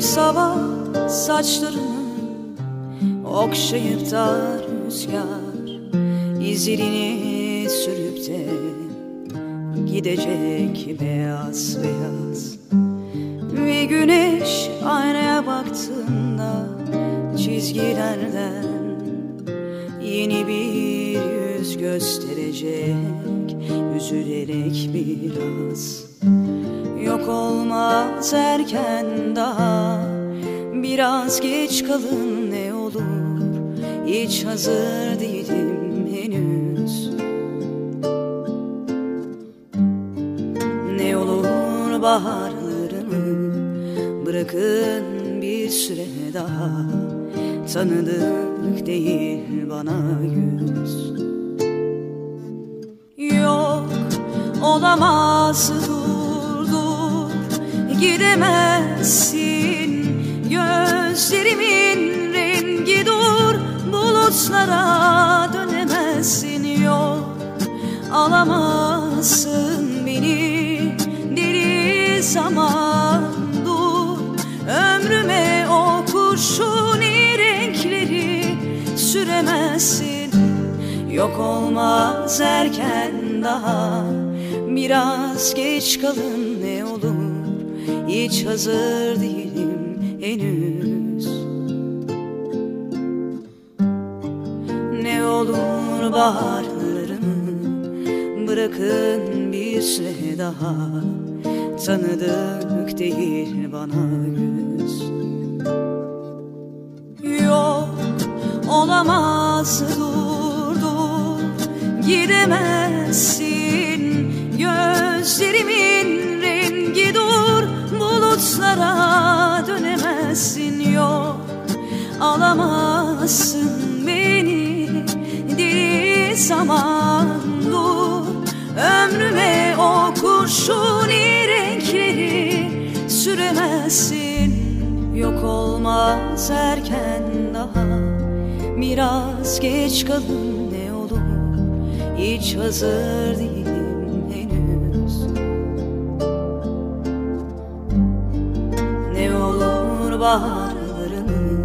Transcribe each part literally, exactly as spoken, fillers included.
sabah saçlarını okşayıp da rüzgar izini sürüp de gidecek beyaz beyaz. Ve güneş aynaya baktığında çizgilerden yeni bir yüz gösterecek, üzülerek biraz. Yok olmaz erken daha, biraz geç kalın ne olur, hiç hazır değilim henüz. Ne olur baharlarını bırakın bir süre daha, tanıdık değil bana yüz. Yok olamaz, dur dur gidemezsin, gözlerimin rengi dur, bulutlara dönemezsin. Yok alamazsın beni deli zaman, dur ömrüme o kurşuni renkleri süremezsin. Yok olmaz erken daha, biraz geç kalın ne olur, hiç hazır değilim henüz. Ne olur baharlarını bırakın bir süre daha, tanıdık değil bana yüz. Yok olamaz, dur dur gidemezsin, gözlerimin rengi dur, bulutlara dönemezsin. Yok alamazsın beni deli zaman, dur ömrüme o kurşuni renkleri süremezsin. Yok olmaz erken daha, biraz geç kalın ne olur, hiç hazır değilim henüz. Ne olur baharlarını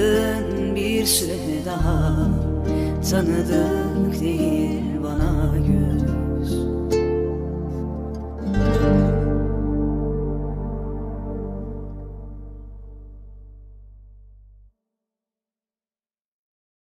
bırakın bir süre daha, tanıdık değil bana yüz.